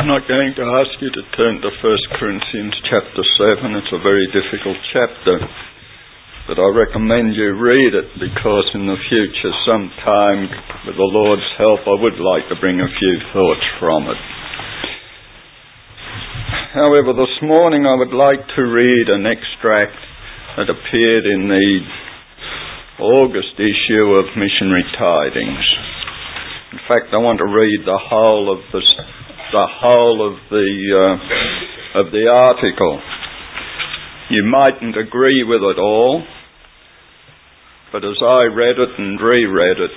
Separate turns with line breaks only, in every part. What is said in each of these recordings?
I'm not going to ask you to turn to 1 Corinthians chapter 7. It's a very difficult chapter. But I recommend you read it because in the future, sometime, with the Lord's help, I would like to bring a few thoughts from it. However, this morning I would like to read an extract that appeared in the August issue of Missionary Tidings. In fact, I want to read the whole of the article. You mightn't agree with it all, but as I read it and reread it,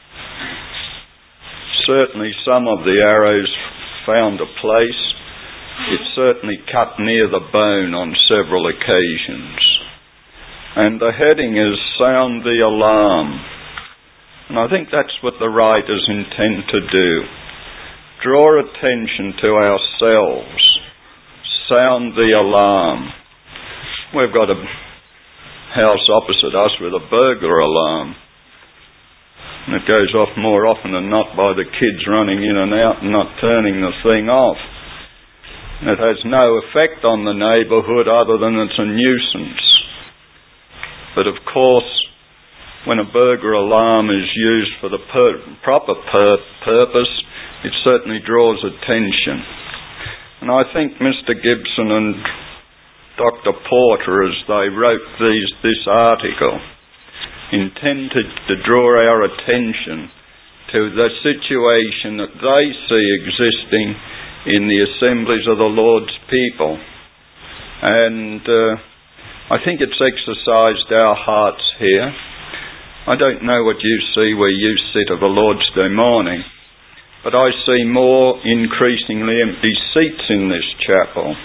certainly some of the arrows found a place. It certainly cut near the bone on several occasions. And the heading is Sound the Alarm. And I think that's what the writers intend to do. Draw attention to ourselves. Sound the alarm. We've got a house opposite us with a burglar alarm. And it goes off more often than not by the kids running in and out and not turning the thing off. And it has no effect on the neighbourhood other than it's a nuisance. But of course, when a burglar alarm is used for the proper purpose, it certainly draws attention. And I think Mr. Gibson and Dr. Porter, as they wrote this article, intended to draw our attention to the situation that they see existing in the assemblies of the Lord's people. And I think it's exercised our hearts here. I don't know what you see where you sit of a Lord's Day morning, but I see more increasingly empty seats in this chapel.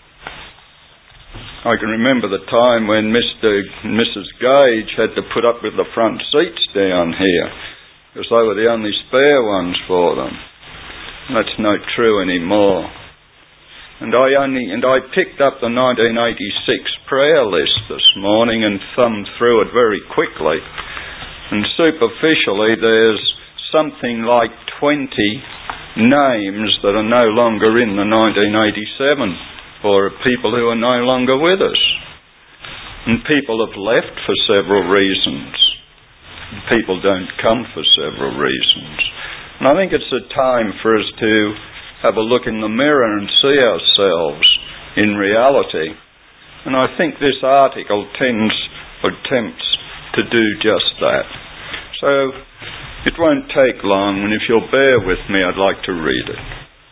I can remember the time when Mr. and Mrs. Gage had to put up with the front seats down here because they were the only spare ones for them. That's not true anymore. And I picked up the 1986 prayer list this morning and thumbed through it very quickly. And superficially, there's something like 20 names that are no longer in the 1987 for people who are no longer with us. And people have left for several reasons. And people don't come for several reasons. And I think it's a time for us to have a look in the mirror and see ourselves in reality. And I think this article attempts to do just that. So it won't take long, and if you'll bear with me, I'd like to read it.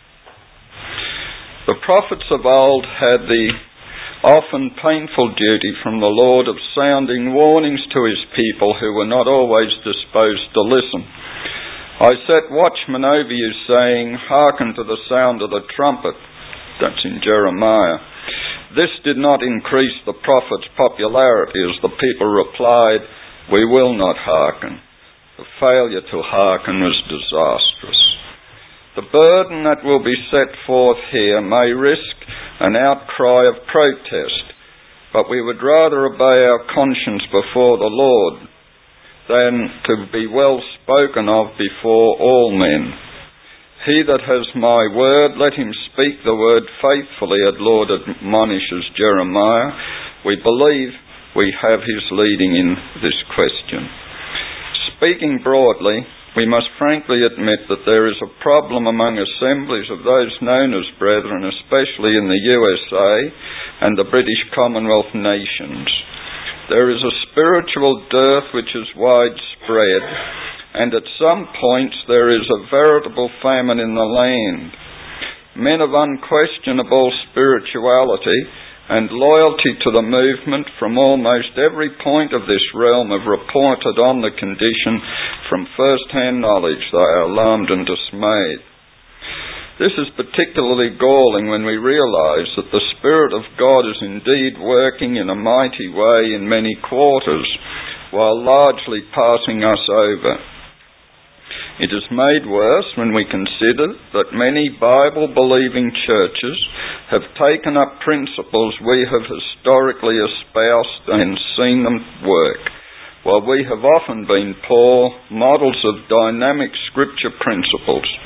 The prophets of old had the often painful duty from the Lord of sounding warnings to his people who were not always disposed to listen. I set watchmen over you, saying, hearken to the sound of the trumpet. That's in Jeremiah. This did not increase the prophet's popularity, as the people replied, we will not hearken. The failure to hearken was disastrous. The burden that will be set forth here may risk an outcry of protest, but we would rather obey our conscience before the Lord than to be well spoken of before all men. He that has my word, let him speak the word faithfully, as Lord admonishes Jeremiah. We believe we have his leading in this question. Speaking broadly, we must frankly admit that there is a problem among assemblies of those known as brethren, especially in the USA and the British Commonwealth nations. There is a spiritual dearth which is widespread, and at some points there is a veritable famine in the land. Men of unquestionable spirituality and loyalty to the movement from almost every point of this realm have reported on the condition from first-hand knowledge. They are alarmed and dismayed. This is particularly galling when we realise that the Spirit of God is indeed working in a mighty way in many quarters, while largely passing us over. It is made worse when we consider that many Bible-believing churches have taken up principles we have historically espoused and seen them work, while we have often been poor models of dynamic scripture principles.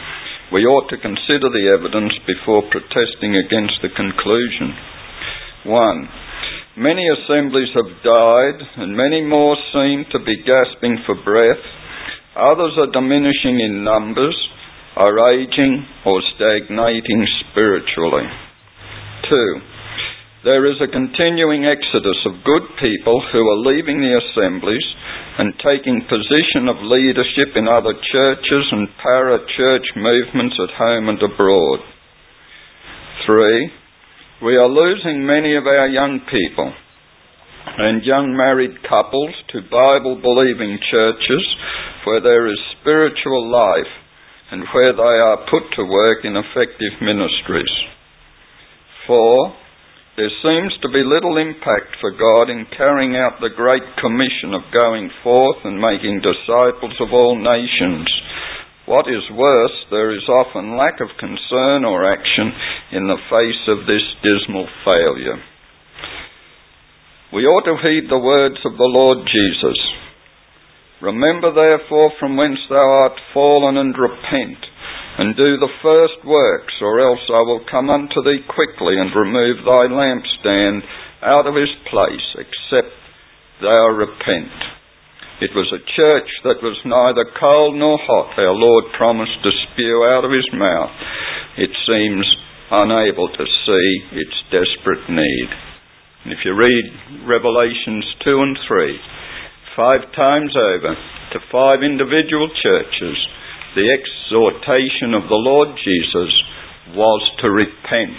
we ought to consider the evidence before protesting against the conclusion. 1. Many assemblies have died, and many more seem to be gasping for breath. Others are diminishing in numbers, are aging, or stagnating spiritually. 2. There is a continuing exodus of good people who are leaving the assemblies and taking position of leadership in other churches and para-church movements at home and abroad. 3. We are losing many of our young people and young married couples to Bible-believing churches where there is spiritual life and where they are put to work in effective ministries. 4. There seems to be little impact for God in carrying out the Great Commission of going forth and making disciples of all nations. What is worse, there is often lack of concern or action in the face of this dismal failure. We ought to heed the words of the Lord Jesus. Remember therefore from whence thou art fallen, and repent, and do the first works, or else I will come unto thee quickly and remove thy lampstand out of his place, except thou repent. It was a church that was neither cold nor hot our Lord promised to spew out of his mouth. It seems unable to see its desperate need. And if you read Revelations 2 and 3, 5 times over to 5 individual churches, the exhortation of the Lord Jesus was to repent.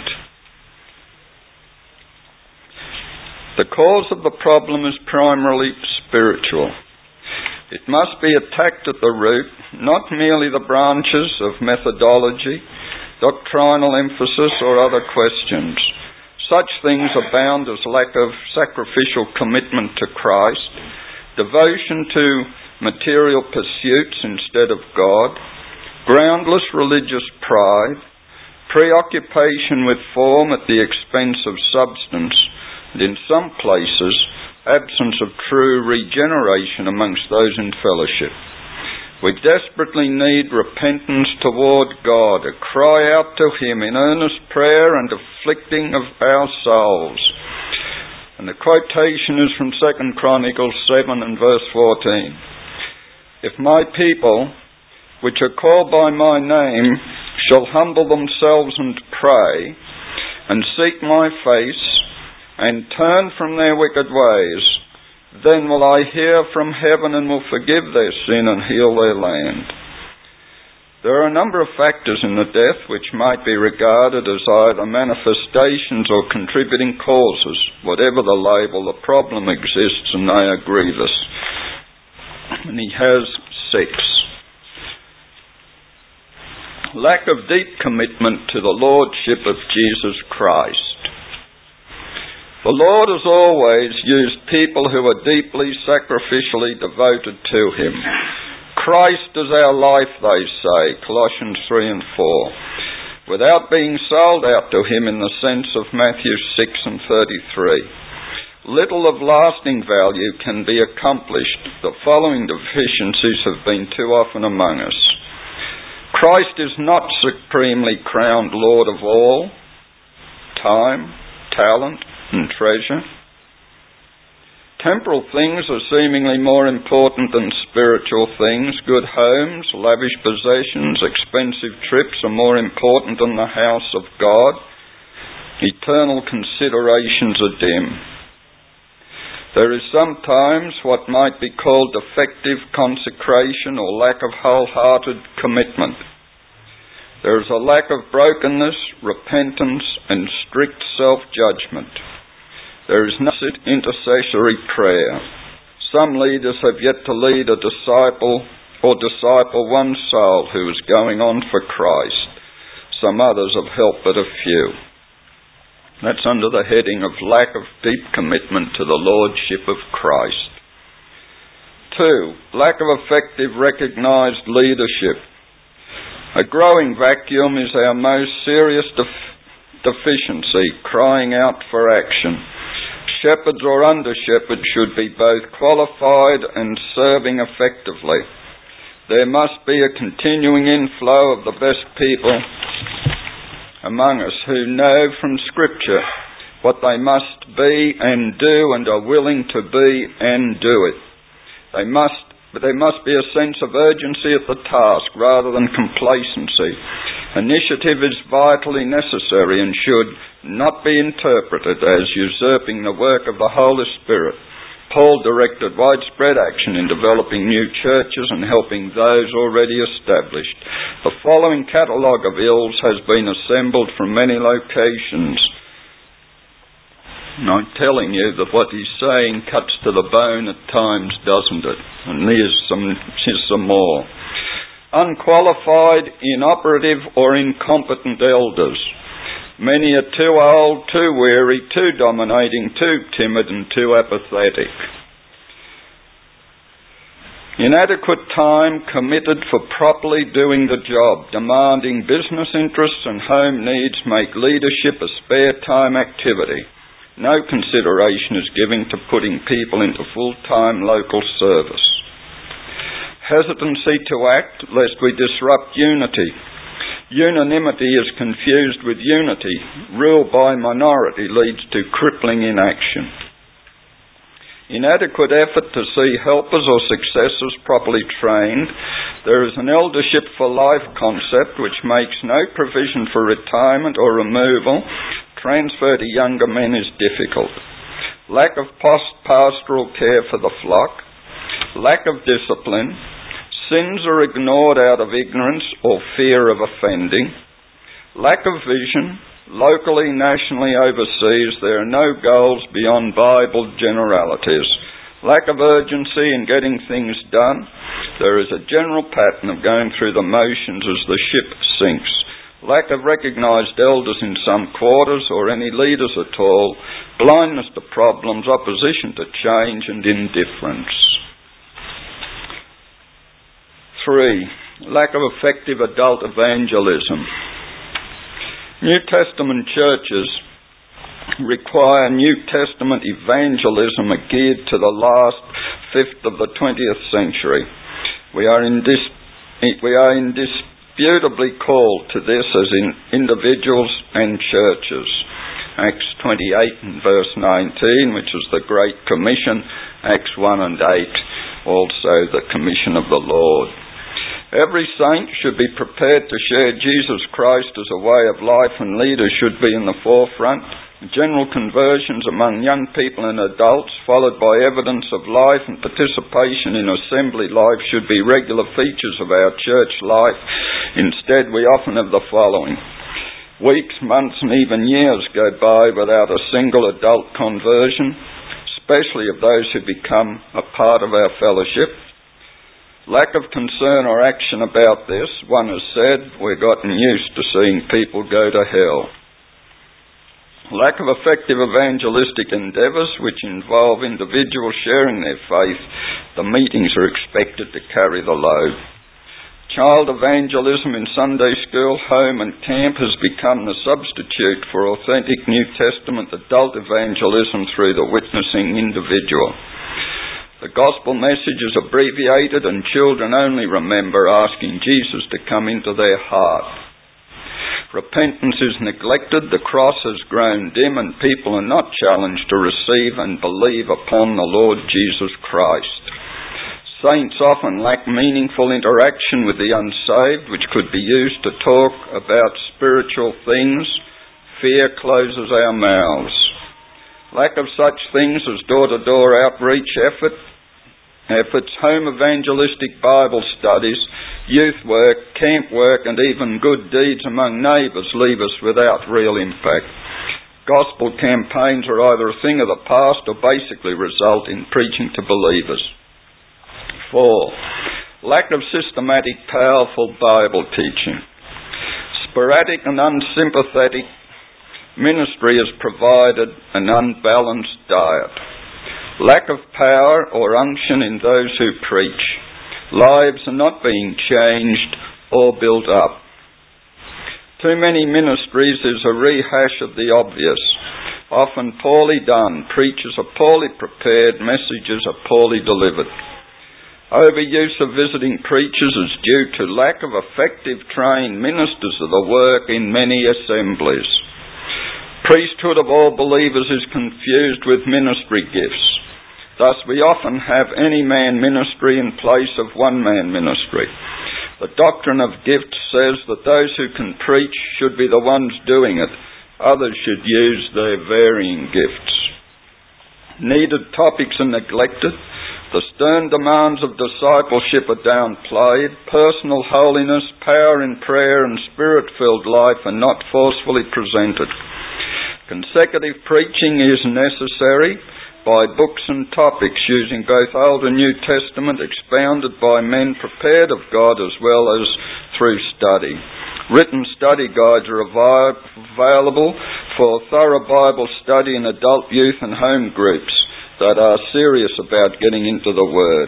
The cause of the problem is primarily spiritual. It must be attacked at the root, not merely the branches of methodology, doctrinal emphasis, or other questions. Such things abound as lack of sacrificial commitment to Christ, devotion to material pursuits instead of God, groundless religious pride, preoccupation with form at the expense of substance, and in some places, absence of true regeneration amongst those in fellowship. We desperately need repentance toward God, a cry out to Him in earnest prayer and afflicting of our souls. And the quotation is from 2 Chronicles 7 and verse 14. If my people, which are called by my name, shall humble themselves and pray, and seek my face, and turn from their wicked ways, then will I hear from heaven and will forgive their sin and heal their land. There are a number of factors in the death which might be regarded as either manifestations or contributing causes. Whatever the label, the problem exists and they are grievous. And he has 6. Lack of deep commitment to the Lordship of Jesus Christ. The Lord has always used people who are deeply sacrificially devoted to Him. Christ is our life, they say, Colossians 3 and 4, without being sold out to Him in the sense of Matthew 6 and 33. Little of lasting value can be accomplished. The following deficiencies have been too often among us. Christ is not supremely crowned Lord of all. Time, talent, and treasure. Temporal things are seemingly more important than spiritual things. Good homes, lavish possessions, expensive trips are more important than the house of God. Eternal considerations are dim. There is sometimes what might be called defective consecration or lack of wholehearted commitment. There is a lack of brokenness, repentance, and strict self-judgment. There is no intercessory prayer. Some leaders have yet to lead a disciple or disciple one soul who is going on for Christ. Some others have helped but a few. That's under the heading of lack of deep commitment to the Lordship of Christ. 2. Lack of effective recognised leadership. A growing vacuum is our most serious deficiency, crying out for action. Shepherds or under-shepherds should be both qualified and serving effectively. There must be a continuing inflow of the best people among us who know from Scripture what they must be and do and are willing to be and do it. There must be a sense of urgency at the task rather than complacency. Initiative is vitally necessary and should not be interpreted as usurping the work of the Holy Spirit. Paul directed widespread action in developing new churches and helping those already established. The following catalogue of ills has been assembled from many locations. And I'm telling you that what he's saying cuts to the bone at times, doesn't it? And here's some more. Unqualified, inoperative or incompetent elders. Many are too old, too weary, too dominating, too timid and too apathetic. Inadequate time committed for properly doing the job, demanding business interests and home needs make leadership a spare time activity. No consideration is given to putting people into full-time local service. Hesitancy to act lest we disrupt unity. Unanimity is confused with unity. Rule by minority leads to crippling inaction. Inadequate effort to see helpers or successors properly trained. There is an eldership for life concept which makes no provision for retirement or removal. Transfer to younger men is difficult. Lack of pastoral care for the flock. Lack of discipline. Sins are ignored out of ignorance or fear of offending. Lack of vision. Locally, nationally, overseas, there are no goals beyond Bible generalities. Lack of urgency in getting things done. There is a general pattern of going through the motions as the ship sinks. Lack of recognised elders in some quarters or any leaders at all. Blindness to problems, opposition to change and indifference. 3. Lack of effective adult evangelism. New Testament churches require New Testament evangelism geared to the last fifth of the 20th century. We are indisputably called to this as in individuals and churches. Acts 28 and verse 19, which is the Great Commission. Acts 1 and 8, also the Commission of the Lord. Every saint should be prepared to share Jesus Christ as a way of life, and leaders should be in the forefront. General conversions among young people and adults, followed by evidence of life and participation in assembly life, should be regular features of our church life. Instead, we often have the following. Weeks, months and even years go by without a single adult conversion, especially of those who become a part of our fellowship. Lack of concern or action about this. One has said, we've gotten used to seeing people go to hell. Lack of effective evangelistic endeavours which involve individuals sharing their faith. The meetings are expected to carry the load. Child evangelism in Sunday school, home and camp has become the substitute for authentic New Testament adult evangelism through the witnessing individual. The gospel message is abbreviated and children only remember asking Jesus to come into their heart. Repentance is neglected, the cross has grown dim and people are not challenged to receive and believe upon the Lord Jesus Christ. Saints often lack meaningful interaction with the unsaved, which could be used to talk about spiritual things. Fear closes our mouths. Lack of such things as door-to-door outreach efforts, home evangelistic Bible studies, youth work, camp work and even good deeds among neighbours leave us without real impact. Gospel campaigns are either a thing of the past or basically result in preaching to believers. 4. Lack of systematic, powerful Bible teaching. Sporadic and unsympathetic ministry has provided an unbalanced diet. Lack of power or unction in those who preach. Lives are not being changed or built up. Too many ministries is a rehash of the obvious. Often poorly done. Preachers are poorly prepared. Messages are poorly delivered. Overuse of visiting preachers is due to lack of effective trained ministers of the work in many assemblies. Priesthood of all believers is confused with ministry gifts. Thus we often have any man ministry in place of one man ministry. The doctrine of gifts says that those who can preach should be the ones doing it. Others should use their varying gifts. Needed topics are neglected. The stern demands of discipleship are downplayed. Personal holiness, power in prayer and spirit-filled life are not forcefully presented. Consecutive preaching is necessary by books and topics using both Old and New Testament, expounded by men prepared of God as well as through study. Written study guides are available for thorough Bible study in adult, youth and home groups that are serious about getting into the Word.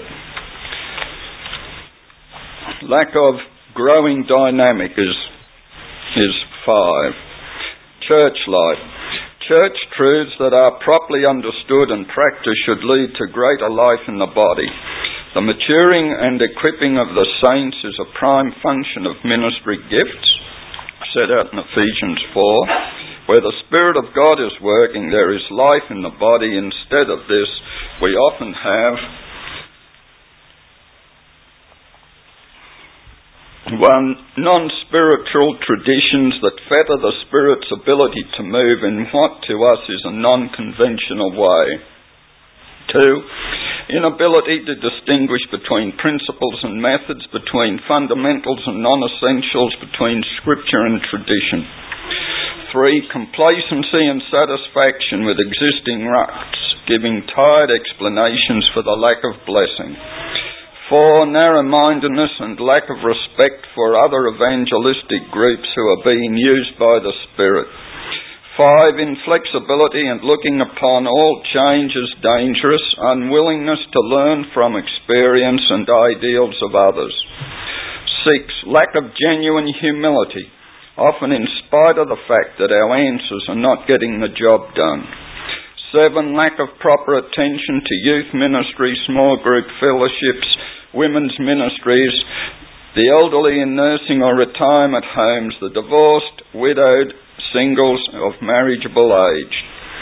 Lack of growing dynamic is 5. Church life. Church truths that are properly understood and practiced should lead to greater life in the body. The maturing and equipping of the saints is a prime function of ministry gifts, set out in Ephesians 4. Where the Spirit of God is working, there is life in the body. Instead of this, we often have non-spiritual traditions that fetter the Spirit's ability to move in what to us is a non-conventional way. 2. Inability to distinguish between principles and methods, between fundamentals and non-essentials, between Scripture and tradition. 3. Complacency and satisfaction with existing rites, giving tired explanations for the lack of blessing. 4. Narrow-mindedness and lack of respect for other evangelistic groups who are being used by the Spirit. 5. Inflexibility and looking upon all change as dangerous, unwillingness to learn from experience and ideals of others. 6. Lack of genuine humility, often in spite of the fact that our answers are not getting the job done. 7. Lack of proper attention to youth ministry, small group fellowships, women's ministries, the elderly in nursing or retirement homes, the divorced, widowed, singles of marriageable age.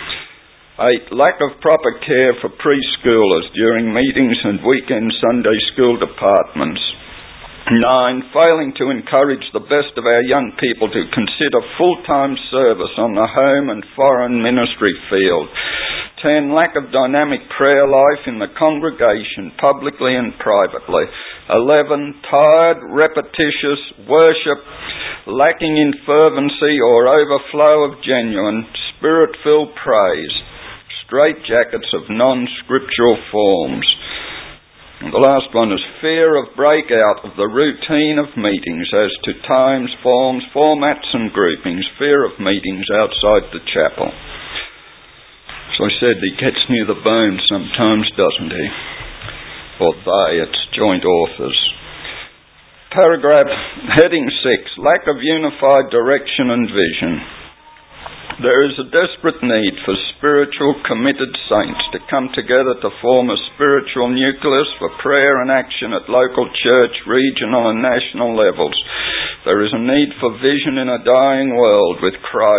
8. Lack of proper care for preschoolers during meetings and weekend Sunday school departments. 9. Failing to encourage the best of our young people to consider full-time service on the home and foreign ministry field. 10. Lack of dynamic prayer life in the congregation, publicly and privately. 11. Tired, repetitious worship, lacking in fervency or overflow of genuine, spirit-filled praise. Straitjackets of non-scriptural forms. And the last one is fear of breakout of the routine of meetings as to times, forms, formats and groupings. Fear of meetings outside the chapel. So I said, he gets near the bone sometimes, doesn't he? Or they, it's joint authors. Paragraph heading 6, lack of unified direction and vision. There is a desperate need for spiritual committed saints to come together to form a spiritual nucleus for prayer and action at local church, regional and national levels. There is a need for vision in a dying world with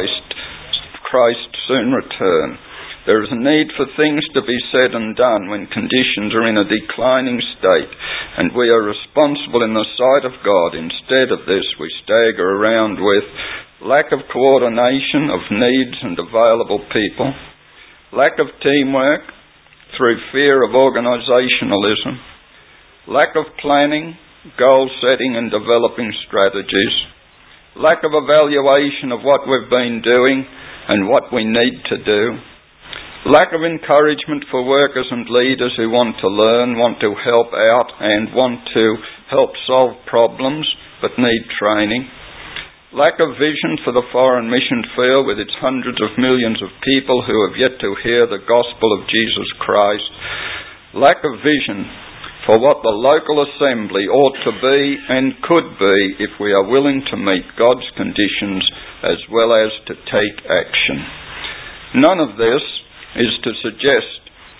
Christ's soon return. There is a need for things to be said and done when conditions are in a declining state, and we are responsible in the sight of God. Instead of this, we stagger around with lack of coordination of needs and available people, lack of teamwork through fear of organisationalism, lack of planning, goal setting and developing strategies, lack of evaluation of what we've been doing and what we need to do, lack of encouragement for workers and leaders who want to learn, want to help out and want to help solve problems but need training, lack of vision for the foreign mission field with its hundreds of millions of people who have yet to hear the gospel of Jesus Christ, lack of vision for what the local assembly ought to be and could be if we are willing to meet God's conditions as well as to take action. None of this is to suggest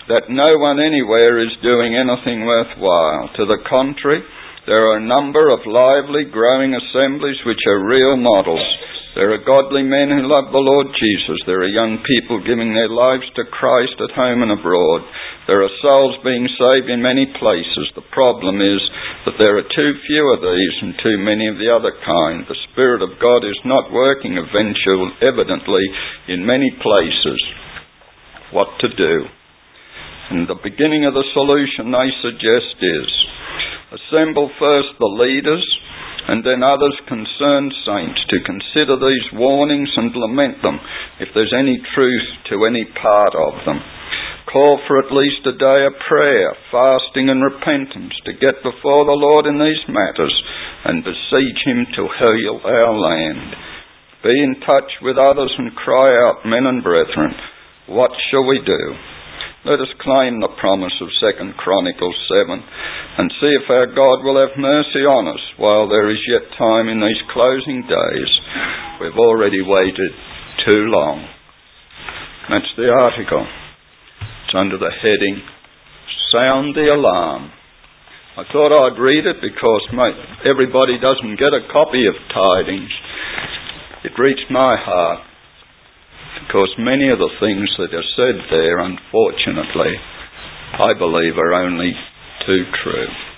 that no one anywhere is doing anything worthwhile. To the contrary, there are a number of lively, growing assemblies which are real models. There are godly men who love the Lord Jesus. There are young people giving their lives to Christ at home and abroad. There are souls being saved in many places. The problem is that there are too few of these and too many of the other kind. The Spirit of God is not working evidently in many places. What to do? And the beginning of the solution they suggest is, assemble first the leaders and then others concerned saints to consider these warnings and lament them if there's any truth to any part of them. Call for at least a day of prayer, fasting and repentance to get before the Lord in these matters and beseech Him to heal our land. Be in touch with others and cry out, men and brethren, what shall we do? Let us claim the promise of 2 Chronicles 7 and see if our God will have mercy on us while there is yet time in these closing days. We've already waited too long. That's the article. It's under the heading, Sound the Alarm. I thought I'd read it because everybody doesn't get a copy of Tidings. It reached my heart. Because many of the things that are said there, unfortunately, I believe are only too true.